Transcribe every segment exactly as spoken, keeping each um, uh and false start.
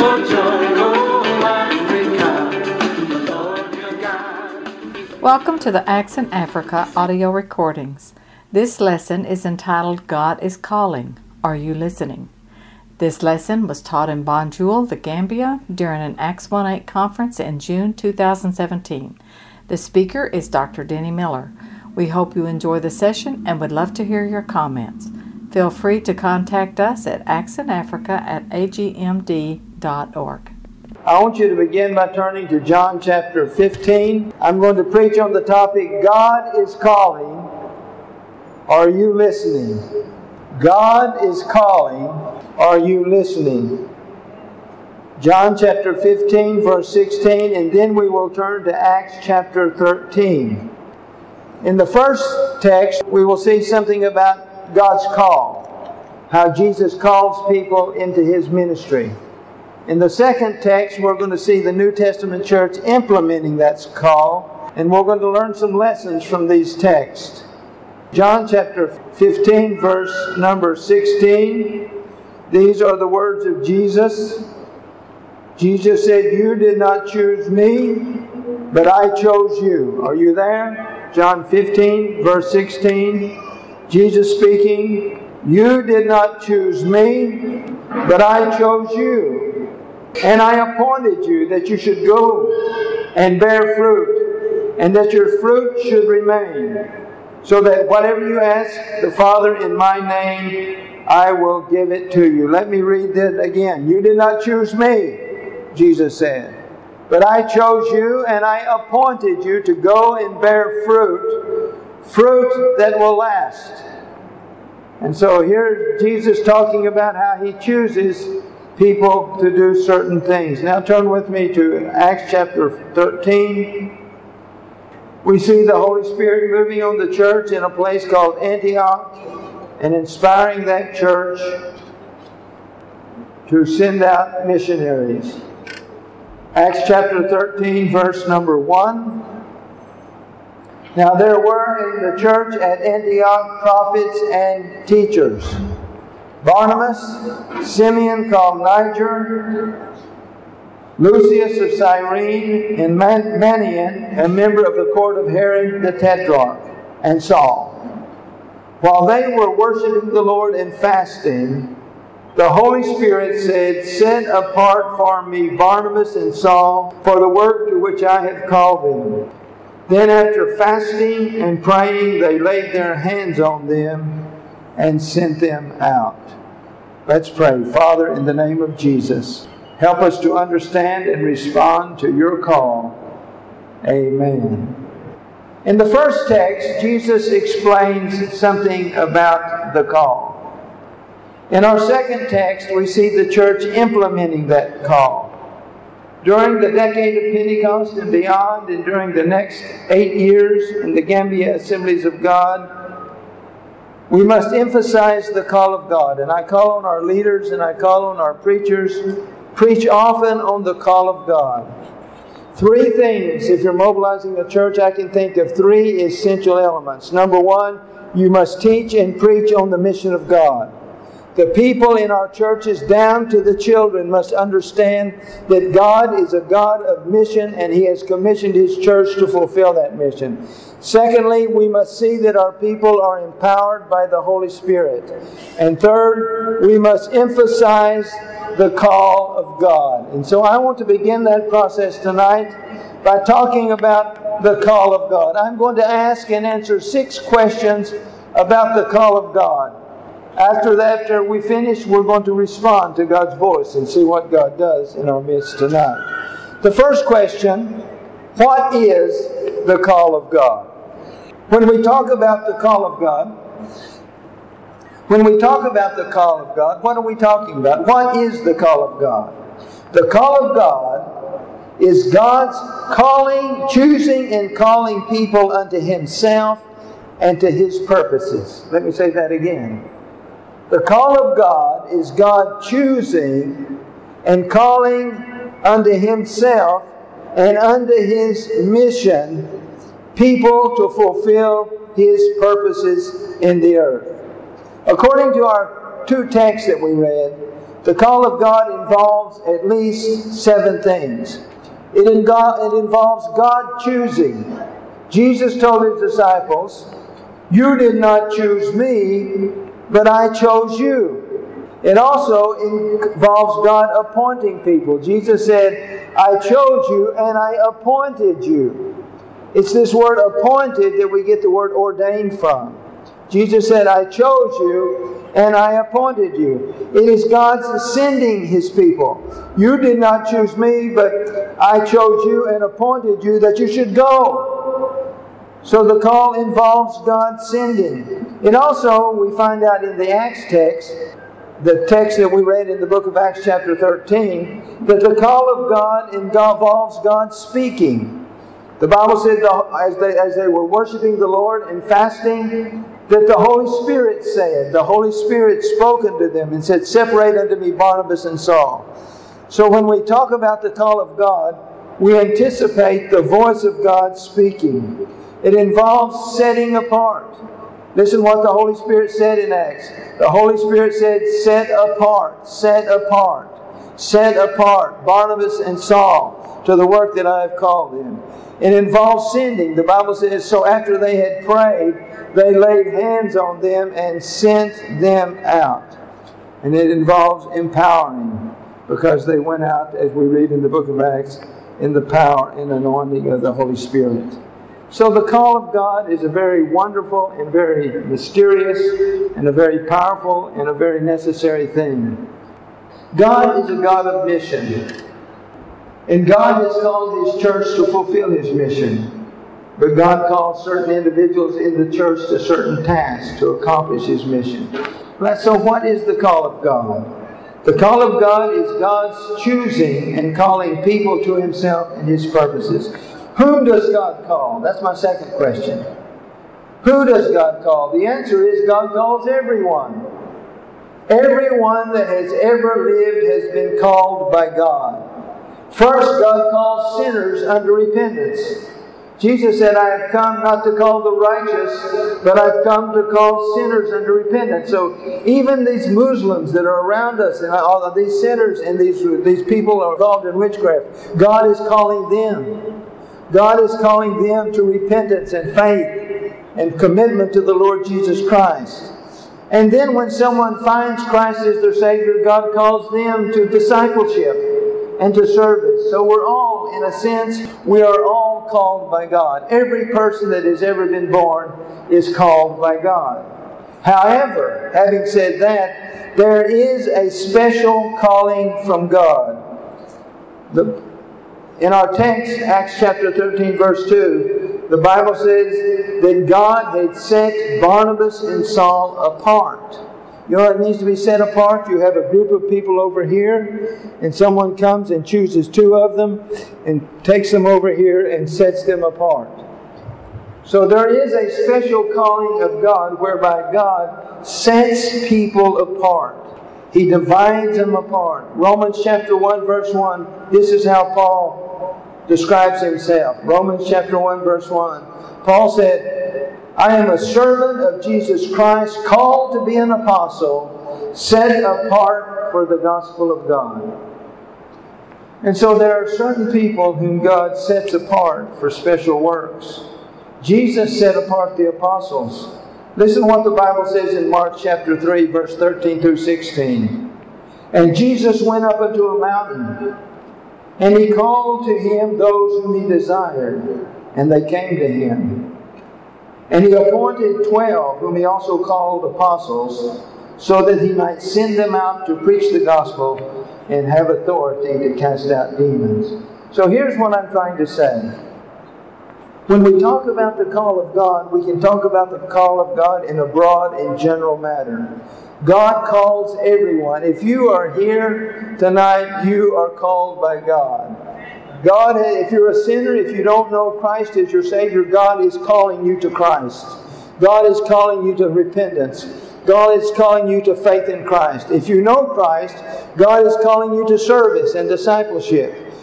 for joy, oh Africa, Lord your God. Welcome to the Accent Africa audio recordings. This lesson is entitled God is Calling. Are you listening? This lesson was taught in Banjul, the Gambia, during an Acts one eight conference in June two thousand seventeen. The speaker is Doctor Denny Miller. We hope you enjoy the session and would love to hear your comments. Feel free to contact us at accent africa at a g m d dot org. I want you to begin by turning to John chapter fifteen. I'm going to preach on the topic, God is Calling. Are you listening? God is calling. Are you listening? John chapter fifteen, verse sixteen, and then we will turn to Acts chapter thirteen. In the first text, we will see something about God's call, how Jesus calls people into His ministry. In the second text, we're going to see the New Testament church implementing that call, and we're going to learn some lessons from these texts. John chapter fifteen, verse number sixteen. These are the words of Jesus. Jesus said, "You did not choose me, but I chose you." Are you there? John fifteen, verse sixteen. Jesus speaking, "You did not choose me, but I chose you. And I appointed you that you should go and bear fruit, and that your fruit should remain, so that whatever you ask the Father in my name, I will give it to you." Let me read that again. "You did not choose me," Jesus said, "but I chose you and I appointed you to go and bear fruit, fruit that will last." And so here Jesus talking about how He chooses people to do certain things. Now turn with me to Acts chapter thirteen. We see the Holy Spirit moving on the church in a place called Antioch and inspiring that church to send out missionaries. Acts chapter thirteen, verse number one. "Now there were in the church at Antioch prophets and teachers: Barnabas, Simeon called Niger, Lucius of Cyrene, and Man- Manaen, a member of the court of Herod the Tetrarch, and Saul. While they were worshiping the Lord and fasting, the Holy Spirit said, 'Set apart for me Barnabas and Saul for the work to which I have called them.' Then after fasting and praying, they laid their hands on them and sent them out." Let's pray. Father, in the name of Jesus, help us to understand and respond to your call. Amen. In the first text, Jesus explains something about the call. In our second text, we see the church implementing that call. During the decade of Pentecost and beyond, and during the next eight years in the Gambia Assemblies of God, we must emphasize the call of God. And I call on our leaders and I call on our preachers, preach often on the call of God. Three things, if you're mobilizing a church, I can think of three essential elements. Number one, you must teach and preach on the mission of God. The people in our churches, down to the children, must understand that God is a God of mission and He has commissioned His church to fulfill that mission. Secondly, we must see that our people are empowered by the Holy Spirit. And third, we must emphasize the call of God. And so I want to begin that process tonight by talking about the call of God. I'm going to ask and answer six questions about the call of God. After that, after we finish, we're going to respond to God's voice and see what God does in our midst tonight. The first question, what is the call of God? When we talk about the call of God, when we talk about the call of God, what are we talking about? What is the call of God? The call of God is God's calling, choosing and calling people unto Himself and to His purposes. Let me say that again. The call of God is God choosing and calling unto Himself and unto His mission people to fulfill His purposes in the earth. According to our two texts that we read, The call of God involves at least seven things. It, in God, it involves God choosing. Jesus told His disciples, "You did not choose me, but I chose you." It also involves God appointing people. Jesus said, "I chose you and I appointed you." It's this word appointed that we get the word ordained from. Jesus said, "I chose you and I appointed you." It is God sending His people. "You did not choose me, but I chose you and appointed you that you should go." So the call involves God sending. And also, we find out in the Acts text, the text that we read in the book of Acts chapter thirteen, that the call of God involves God speaking. The Bible said that as they, as they were worshiping the Lord and fasting, that the Holy Spirit said, the Holy Spirit spoke unto them and said, "Separate unto me Barnabas and Saul." So when we talk about the call of God, we anticipate the voice of God speaking. It involves setting apart. Listen what the Holy Spirit said in Acts. The Holy Spirit said, "Set apart, set apart, set apart Barnabas and Saul to the work that I have called them." It involves sending. The Bible says, so after they had prayed, they laid hands on them and sent them out. And it involves empowering, because they went out, as we read in the book of Acts, in the power and anointing of the Holy Spirit. So the call of God is a very wonderful and very mysterious and a very powerful and a very necessary thing. God is a God of mission. And God has called His church to fulfill His mission. But God calls certain individuals in the church to certain tasks to accomplish His mission. So what is the call of God? The call of God is God's choosing and calling people to Himself and His purposes. Whom does God call? That's my second question. Who does God call? The answer is God calls everyone. Everyone that has ever lived has been called by God. First, God calls sinners unto repentance. Jesus said, "I have come not to call the righteous, but I've come to call sinners unto repentance." So even these Muslims that are around us, and all of these sinners and these, these people are involved in witchcraft, God is calling them. God is calling them to repentance and faith and commitment to the Lord Jesus Christ. And then when someone finds Christ as their Savior, God calls them to discipleship and to service. So we're all, in a sense, we are all called by God. Every person that has ever been born is called by God. However, having said that, there is a special calling from God. The In our text, Acts chapter thirteen, verse two, the Bible says that God had set Barnabas and Saul apart. You know what it means to be set apart? You have a group of people over here, and someone comes and chooses two of them and takes them over here and sets them apart. So there is a special calling of God whereby God sets people apart. He divides them apart. Romans chapter one, verse one, this is how Paul describes himself. Romans chapter one, verse one. Paul said, "I am a servant of Jesus Christ, called to be an apostle, set apart for the gospel of God." And so there are certain people whom God sets apart for special works. Jesus set apart the apostles. Listen what the Bible says in Mark chapter three, verse thirteen through sixteen. "And Jesus went up into a mountain, and He called to Him those whom He desired, and they came to Him. And He appointed twelve, whom He also called apostles, so that He might send them out to preach the gospel and have authority to cast out demons." So here's what I'm trying to say. When we talk about the call of God, we can talk about the call of God in a broad and general manner. God calls everyone. If you are here tonight, you are called by God. God, if you're a sinner, if you don't know Christ as your Savior, God is calling you to Christ. God is calling you to repentance. God is calling you to faith in Christ. If you know Christ, God is calling you to service and discipleship.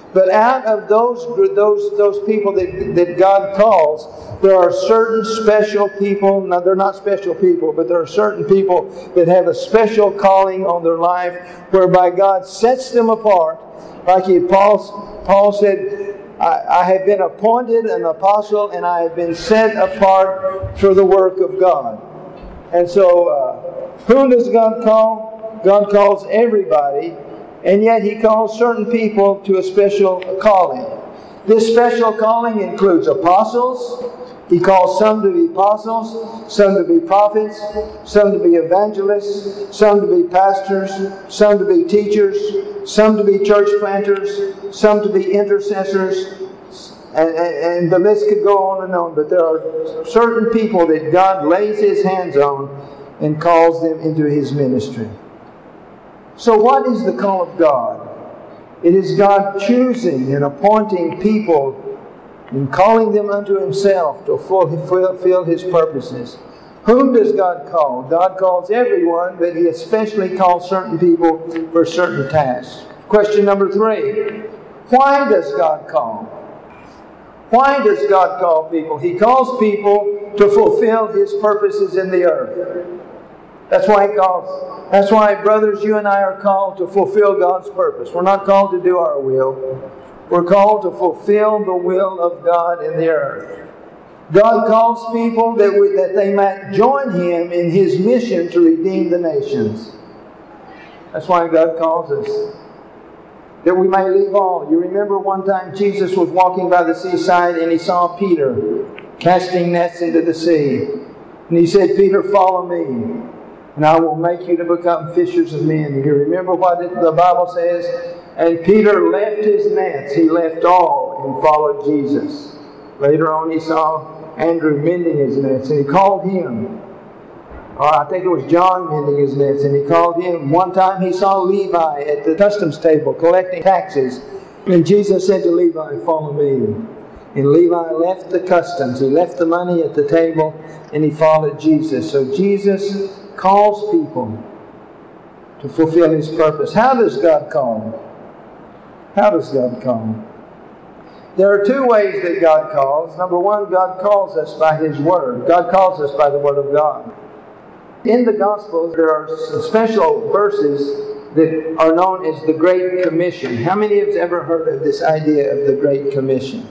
But out of those those those people that, that God calls, there are certain special people. Now, they're not special people, but there are certain people that have a special calling on their life whereby God sets them apart. Like he, Paul, Paul said, I, I have been appointed an apostle and I have been set apart for the work of God. And so, uh, whom does God call? God calls everybody. And yet He calls certain people to a special calling. This special calling includes apostles. He calls some to be apostles, some to be prophets, some to be evangelists, some to be pastors, some to be teachers, some to be church planters, some to be intercessors. And, and, and the list could go on and on. But there are certain people that God lays His hands on and calls them into His ministry. So what is the call of God? It is God choosing and appointing people and calling them unto Himself to fulfill His purposes. Whom does God call? God calls everyone, but He especially calls certain people for certain tasks. Question number three. Why does God call? Why does God call people? He calls people to fulfill His purposes in the earth. That's why He calls. That's why, brothers, you and I are called to fulfill God's purpose. We're not called to do our will. We're called to fulfill the will of God in the earth. God calls people that, we, that they might join Him in His mission to redeem the nations. That's why God calls us. That we may leave all. You remember one time Jesus was walking by the seaside and He saw Peter casting nets into the sea. And He said, Peter, follow me, and I will make you to become fishers of men. You remember what the Bible says? And Peter left his nets. He left all and followed Jesus. Later on he saw Andrew mending his nets, and he called him. Or I think it was John mending his nets, and he called him. One time he saw Levi at the customs table collecting taxes. And Jesus said to Levi, follow me. And Levi left the customs. He left the money at the table, and he followed Jesus. So Jesus calls people to fulfill His purpose. How does God call? How does God call? There are two ways that God calls. Number one, God calls us by His Word. God calls us by the Word of God. In the Gospels, there are some special verses that are known as the Great Commission. How many have ever heard of this idea of the Great Commission?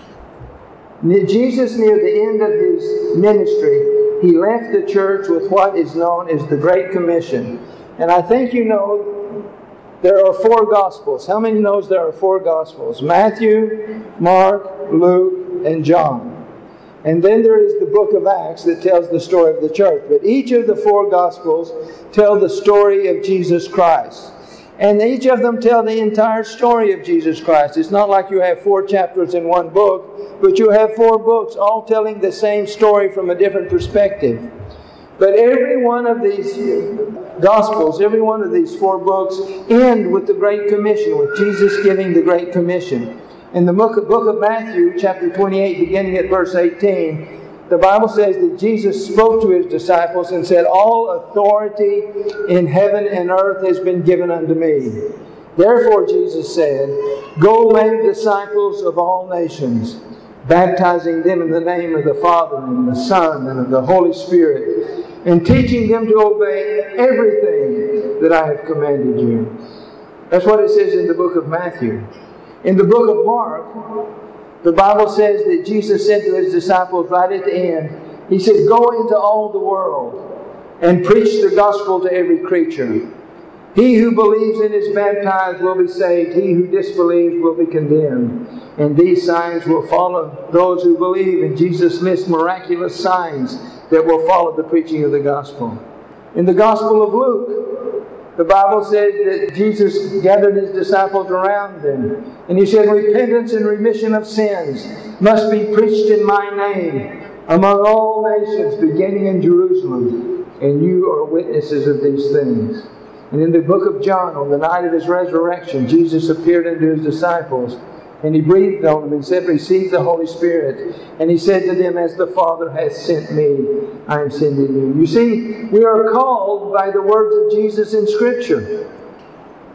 Jesus, near the end of His ministry, He left the church with what is known as the Great Commission. And I think you know there are four Gospels. How many knows there are four Gospels? Matthew, Mark, Luke, and John. And then there is the book of Acts that tells the story of the church. But each of the four Gospels tell the story of Jesus Christ. And each of them tell the entire story of Jesus Christ. It's not like you have four chapters in one book, but you have four books all telling the same story from a different perspective. But every one of these Gospels, every one of these four books end with the Great Commission, with Jesus giving the Great Commission. In the book of, book of Matthew, chapter twenty-eight, beginning at verse eighteen, the Bible says that Jesus spoke to His disciples and said, all authority in heaven and earth has been given unto me. Therefore, Jesus said, go make disciples of all nations, baptizing them in the name of the Father and the Son and of the Holy Spirit, and teaching them to obey everything that I have commanded you. That's what it says in the book of Matthew. In the book of Mark, the Bible says that Jesus said to His disciples right at the end, He said, go into all the world and preach the gospel to every creature. He who believes and is baptized will be saved. He who disbelieves will be condemned. And these signs will follow those who believe. And Jesus lists miraculous signs that will follow the preaching of the gospel. In the Gospel of Luke, the Bible says that Jesus gathered His disciples around them. And He said, repentance and remission of sins must be preached in my name among all nations, beginning in Jerusalem. And you are witnesses of these things. And in the book of John, on the night of His resurrection, Jesus appeared unto His disciples. And He breathed on them and said, receive the Holy Spirit. And He said to them, as the Father hath sent me, I am sending you. You see, we are called by the words of Jesus in Scripture.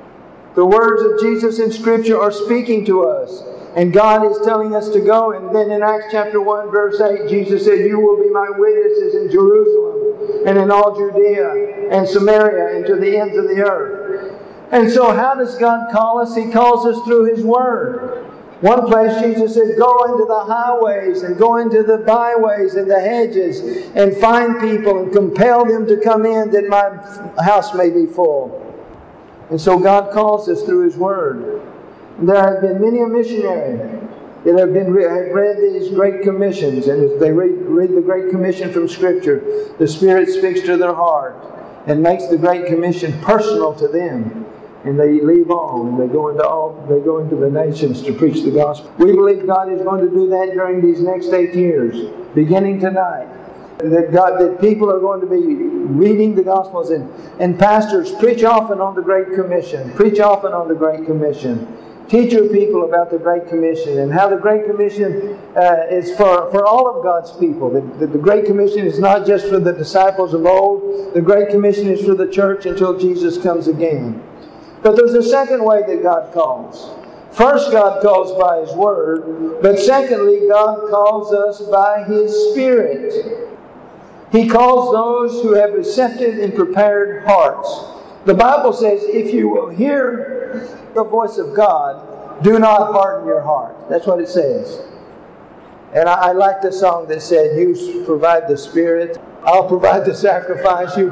The words of Jesus in Scripture are speaking to us. And God is telling us to go. And then in Acts chapter one, verse eight, Jesus said, "You will be my witnesses in Jerusalem and in all Judea and Samaria and to the ends of the earth." And so how does God call us? He calls us through His Word. One place Jesus said, "Go into the highways and go into the byways and the hedges and find people and compel them to come in that my house may be full." And so God calls us through His Word. And there have been many a missionary that have been have read these Great Commissions, and as they read, read the Great Commission from Scripture, the Spirit speaks to their heart and makes the Great Commission personal to them. And they leave all, and they go into all, they go into the nations to preach the gospel. We believe God is going to do that during these next eight years, beginning tonight. That God, that people are going to be reading the Gospels, and, and pastors preach often on the Great Commission. Preach often on the Great Commission. Teach your people about the Great Commission and how the Great Commission uh, is for, for all of God's people. The, the, the Great Commission is not just for the disciples of old. The Great Commission is for the church until Jesus comes again. But there's a second way that God calls. First, God calls by His Word. But secondly, God calls us by His Spirit. He calls those who have receptive and prepared hearts. The Bible says, if you will hear the voice of God, do not harden your heart. That's what it says. And I, I like the song that said, "You provide the Spirit, I'll provide the sacrifice. You,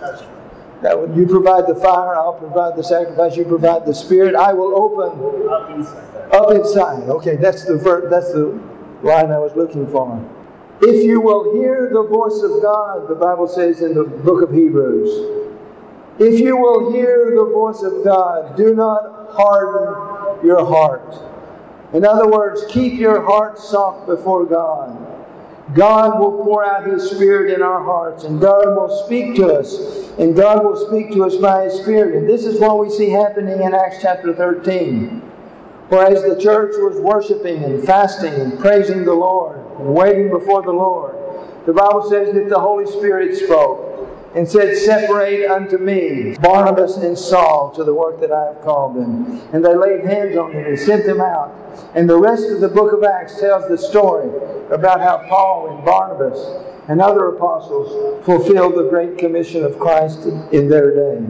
that would, you provide the fire, I'll provide the sacrifice. You provide the Spirit, I will open Up inside. up inside." Okay, that's the ver- that's the line I was looking for. If you will hear the voice of God, the Bible says in the book of Hebrews, if you will hear the voice of God, do not harden your heart. In other words, keep your heart soft before God. God will pour out His Spirit in our hearts, and God will speak to us, and God will speak to us by His Spirit. And this is what we see happening in Acts chapter thirteen. Whereas the church was worshiping and fasting and praising the Lord and waiting before the Lord, the Bible says that the Holy Spirit spoke and said, "Separate unto me Barnabas and Saul to the work that I have called them." And they laid hands on them and sent them out. And the rest of the book of Acts tells the story about how Paul and Barnabas and other apostles fulfilled the Great Commission of Christ in their day.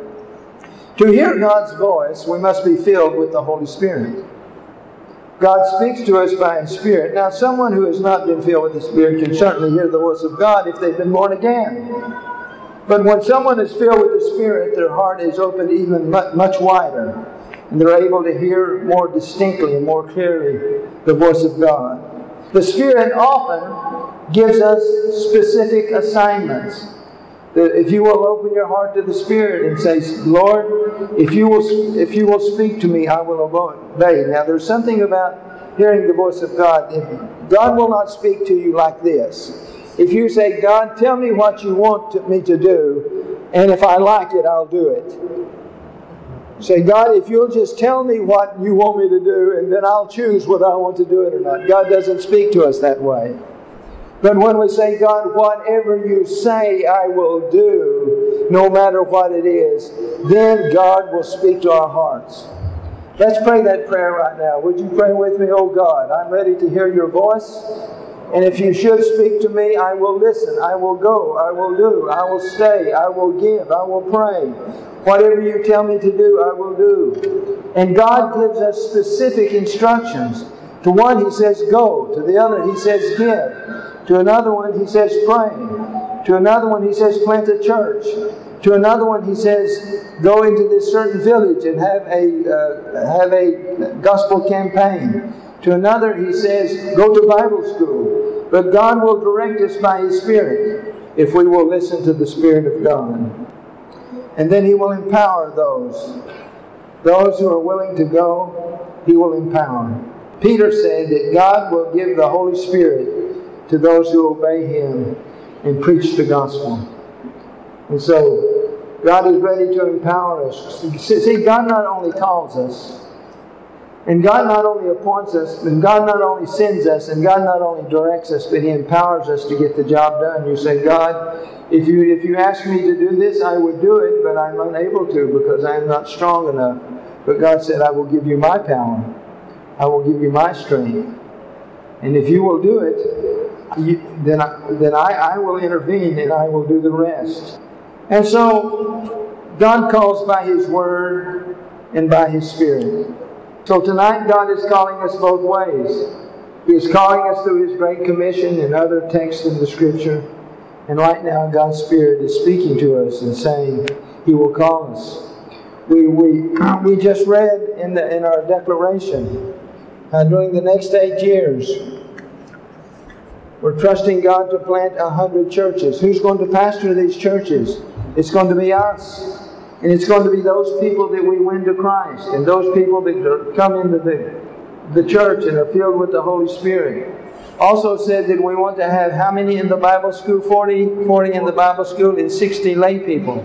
To hear God's voice, we must be filled with the Holy Spirit. God speaks to us by His Spirit. Now, someone who has not been filled with the Spirit can certainly hear the voice of God if they've been born again. But when someone is filled with the Spirit, their heart is opened even much wider, and they're able to hear more distinctly and more clearly the voice of God. The Spirit often gives us specific assignments. If you will open your heart to the Spirit and say, "Lord, if you will, if you will speak to me, I will obey." Now, there's something about hearing the voice of God. If God will not speak to you like this. If you say, "God, tell me what you want to, me to do, and if I like it, I'll do it." Say, "God, if you'll just tell me what you want me to do, and then I'll choose whether I want to do it or not." God doesn't speak to us that way. But when we say, "God, whatever you say, I will do, no matter what it is," then God will speak to our hearts. Let's pray that prayer right now. Would you pray with me? "Oh God, I'm ready to hear your voice. And if you should speak to me, I will listen. I will go. I will do. I will stay. I will give. I will pray. Whatever you tell me to do, I will do." And God gives us specific instructions. To one, He says, "Go." To the other, He says, "Give." To another one, He says, "Pray." To another one, He says, "Plant a church." To another one, He says, "Go into this certain village and have a uh, have a gospel campaign." To another, He says, "Go to Bible school." But God will direct us by His Spirit if we will listen to the Spirit of God. And then He will empower those. Those who are willing to go, He will empower. Peter said that God will give the Holy Spirit to those who obey Him and preach the gospel. And so, God is ready to empower us. See, God not only calls us, and God not only appoints us, and God not only sends us, and God not only directs us, but He empowers us to get the job done. You say, "God, if you if you ask me to do this, I would do it, but I'm unable to because I am not strong enough But God said, I will give you my power. I will give you my strength. And if you will do it, you, then, I, then I, I will intervene and I will do the rest. And so, God calls by His Word and by His Spirit. So tonight, God is calling us both ways. He is calling us through His Great Commission and other texts in the Scripture. And right now, God's Spirit is speaking to us and saying He will call us. We we we just read in the in our declaration, uh, during the next eight years, we're trusting God to plant a hundred churches. Who's going to pastor these churches? It's going to be us. And it's going to be those people that we win to Christ, and those people that come into the, the church and are filled with the Holy Spirit. Also said that we want to have how many in the Bible school? forty, forty in the Bible school and sixty lay people.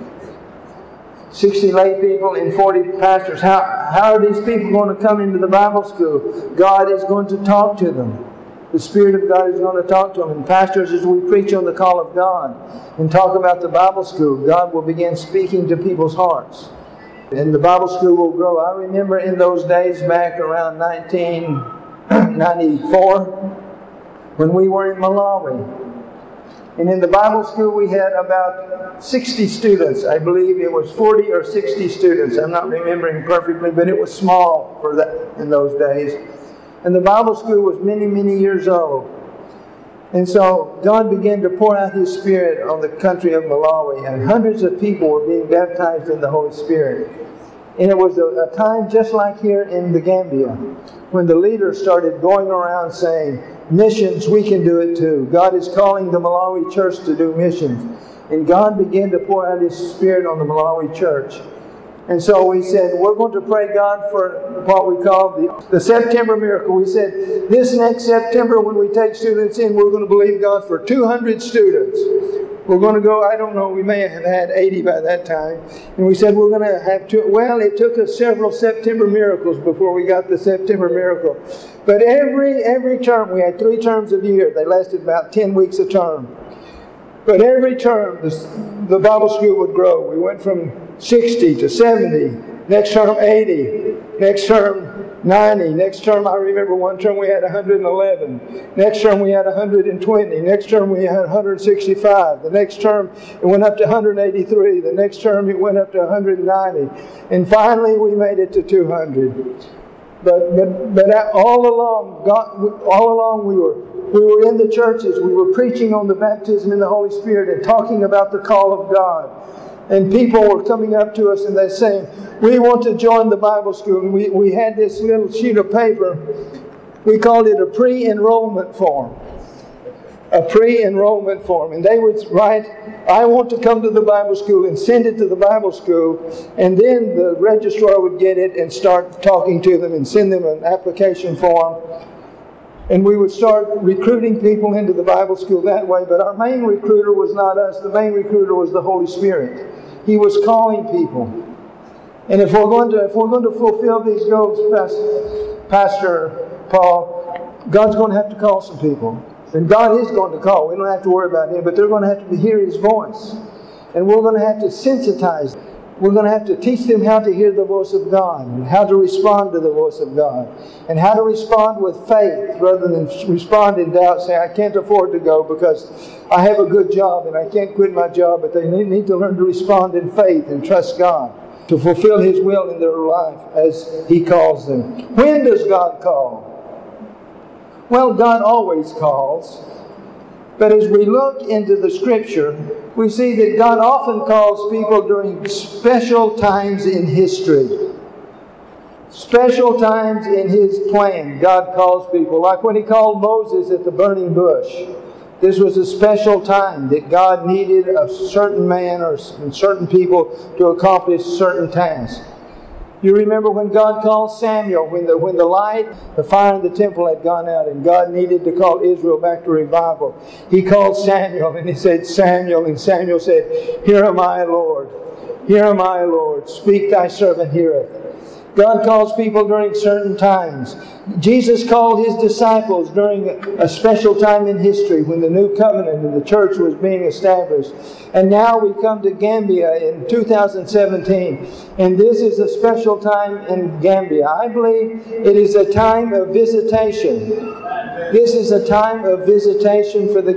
sixty lay people and forty pastors. How, how are these people going to come into the Bible school? God is going to talk to them. The Spirit of God is going to talk to them. And pastors, as we preach on the call of God and talk about the Bible school, God will begin speaking to people's hearts. And the Bible school will grow. I remember in those days back around nineteen ninety-four when we were in Malawi. And in the Bible school we had about sixty students. I believe it was forty or sixty students. I'm not remembering perfectly, but it was small for that in those days. And the Bible school was many, many years old. And so God began to pour out His Spirit on the country of Malawi, and hundreds of people were being baptized in the Holy Spirit. And it was a, a time just like here in the Gambia, when the leaders started going around saying, missions, we can do it too. God is calling the Malawi church to do missions. And God began to pour out His Spirit on the Malawi church. And so we said, we're going to pray God for what we call the, the September miracle. We said, this next September when we take students in, we're going to believe God for two hundred students. We're going to go, I don't know, we may have had eighty by that time. And we said, we're going to have two. Well, it took us several September miracles before we got the September miracle. But every every term, we had three terms of year. They lasted about ten weeks a term. But every term, the, the Bible school would grow. We went from sixty to seventy, next term eighty, next term ninety, next term I remember one term we had one hundred eleven, next term we had one hundred twenty, next term we had one hundred sixty-five, the next term it went up to one hundred eighty-three, the next term it went up to one hundred ninety, and finally we made it to two hundred. But but but all along, God, all along we were we were in the churches, we were preaching on the baptism in the Holy Spirit and talking about the call of God. And people were coming up to us and they're saying, we want to join the Bible school. And we, we had this little sheet of paper. We called it a pre-enrollment form. A pre-enrollment form. And they would write, I want to come to the Bible school, and send it to the Bible school. And then the registrar would get it and start talking to them and send them an application form. And we would start recruiting people into the Bible school that way. But our main recruiter was not us. The main recruiter was the Holy Spirit. He was calling people. And if we're going to, if we're going to fulfill these goals, Pastor Paul, God's going to have to call some people. And God is going to call. We don't have to worry about Him. But they're going to have to hear His voice. And we're going to have to sensitize them. We're going to have to teach them how to hear the voice of God, and how to respond to the voice of God, and how to respond with faith rather than respond in doubt, say, I can't afford to go because I have a good job and I can't quit my job. But they need to learn to respond in faith and trust God to fulfill His will in their life as He calls them. When does God call? Well, God always calls. But as we look into the Scripture, we see that God often calls people during special times in history. Special times in His plan, God calls people. Like when He called Moses at the burning bush. This was a special time that God needed a certain man or certain people to accomplish certain tasks. You remember when God called Samuel, when the when the light, the fire in the temple had gone out, and God needed to call Israel back to revival. He called Samuel and He said, Samuel, and Samuel said, Here am I, Lord. Here am I, Lord. Speak, thy servant heareth. God calls people during certain times. Jesus called His disciples during a special time in history when the new covenant and the church was being established. And now we come to Gambia in two thousand seventeen. And this is a special time in Gambia. I believe it is a time of visitation. This is a time of visitation for the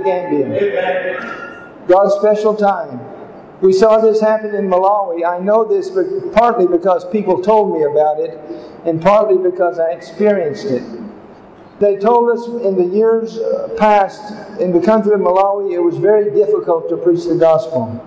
Gambian. God's special time. We saw this happen in Malawi. I know this partly because people told me about it, and partly because I experienced it. They told us in the years past in the country of Malawi, it was very difficult to preach the gospel.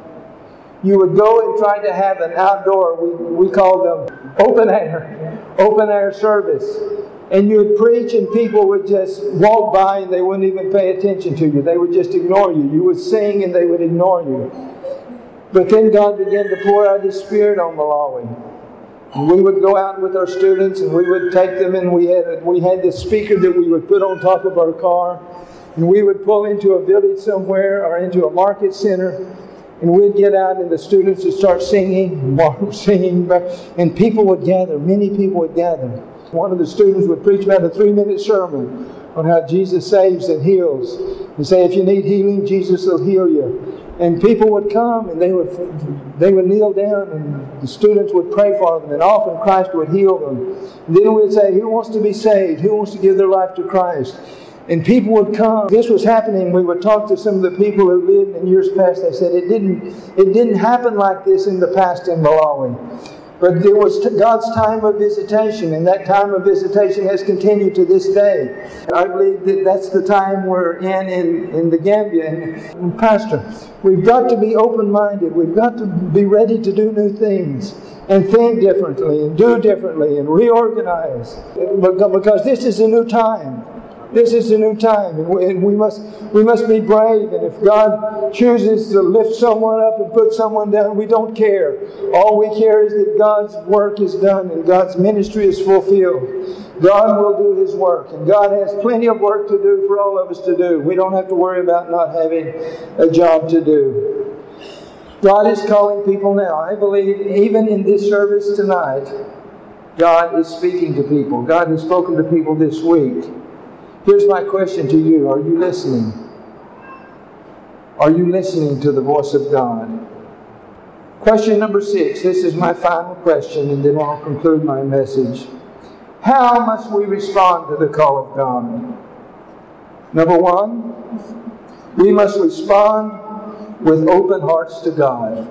You would go and try to have an outdoor, we, we call them open air, open air service. And you would preach and people would just walk by and they wouldn't even pay attention to you. They would just ignore you. You would sing and they would ignore you. But then God began to pour out His Spirit on Malawi. And we would go out with our students and we would take them, and we had we had this speaker that we would put on top of our car, and we would pull into a village somewhere or into a market center, and we'd get out and the students would start singing, singing, and people would gather. Many people would gather. One of the students would preach about a three-minute sermon on how Jesus saves and heals, and say, if you need healing, Jesus will heal you. And people would come and they would they would kneel down and the students would pray for them, and often Christ would heal them. And then we'd say, who wants to be saved? Who wants to give their life to Christ? And people would come. This was happening. We would talk to some of the people who lived in years past. They said it didn't it didn't happen like this in the past in Malawi. But it was God's time of visitation, and that time of visitation has continued to this day. I believe that that's the time we're in in, in the Gambia. And, and Pastor, we've got to be open-minded. We've got to be ready to do new things and think differently and do differently and reorganize. Because this is a new time. This is a new time, and we, and we must we must be brave. And if God chooses to lift someone up and put someone down, we don't care. All we care is that God's work is done and God's ministry is fulfilled. God will do His work, and God has plenty of work to do for all of us to do. We don't have to worry about not having a job to do. God is calling people now. I believe even in this service tonight, God is speaking to people. God has spoken to people this week. Here's my question to you. Are you listening? Are you listening to the voice of God? Question number six. This is my final question, and then I'll conclude my message. How must we respond to the call of God? Number one, we must respond with open hearts to God.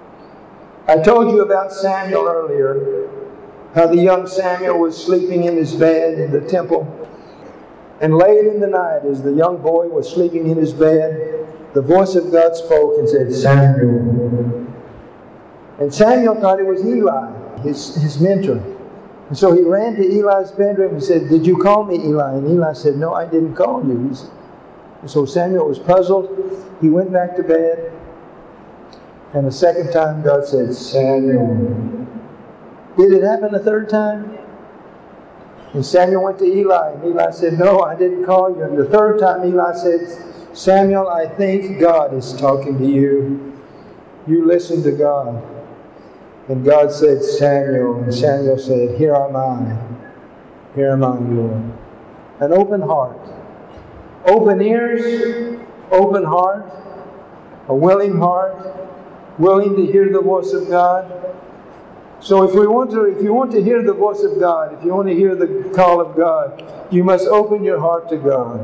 I told you about Samuel earlier, how the young Samuel was sleeping in his bed in the temple. And late in the night, as the young boy was sleeping in his bed, the voice of God spoke and said, Samuel. And Samuel thought it was Eli, his, his mentor. And so he ran to Eli's bedroom and said, did you call me, Eli? And Eli said, no, I didn't call you. And so Samuel was puzzled. He went back to bed. And the second time God said, Samuel. Did it happen a third time? And Samuel went to Eli, and Eli said, no, I didn't call you. And the third time Eli said, Samuel, I think God is talking to you. You listen to God. And God said, Samuel. And Samuel said, here am I. Here am I, Lord. An open heart. Open ears, open heart, a willing heart, willing to hear the voice of God. So if we want to, if you want to hear the voice of God, if you want to hear the call of God, you must open your heart to God.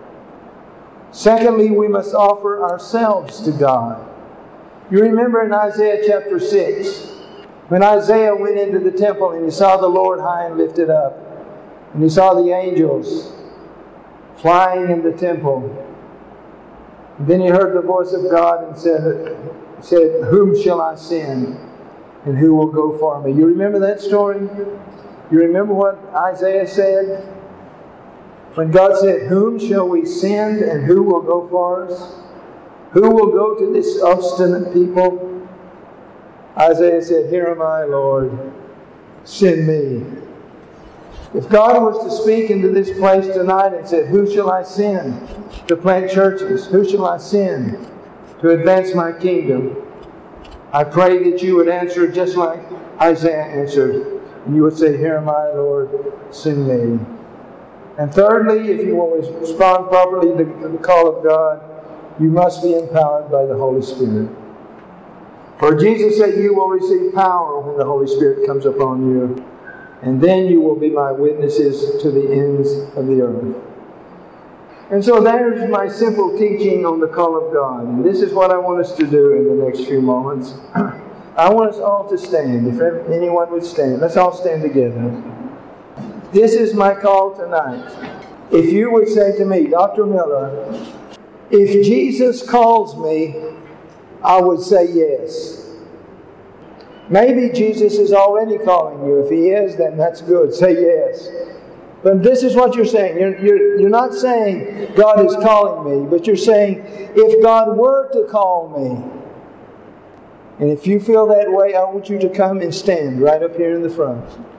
Secondly, we must offer ourselves to God. You remember in Isaiah chapter six, when Isaiah went into the temple and he saw the Lord high and lifted up, and he saw the angels flying in the temple. And then he heard the voice of God and said, said, whom shall I send? And who will go for me? You remember that story? You remember what Isaiah said? When God said, whom shall we send and who will go for us? Who will go to this obstinate people? Isaiah said, here am I, Lord. Send me. If God was to speak into this place tonight and said, who shall I send to plant churches? Who shall I send to advance my kingdom? I pray that you would answer just like Isaiah answered. And you would say, "Here am I, Lord, send me." And thirdly, if you will respond properly to the call of God, you must be empowered by the Holy Spirit. For Jesus said, "You will receive power when the Holy Spirit comes upon you, and then you will be my witnesses to the ends of the earth." And so there's my simple teaching on the call of God. And this is what I want us to do in the next few moments. I want us all to stand. If anyone would stand, let's all stand together. This is my call tonight. If you would say to me, "Doctor Miller, if Jesus calls me," I would say yes. Maybe Jesus is already calling you. If He is, then that's good. Say yes. But this is what you're saying. You're, you're, you're not saying God is calling me, but you're saying if God were to call me. And if you feel that way, I want you to come and stand right up here in the front.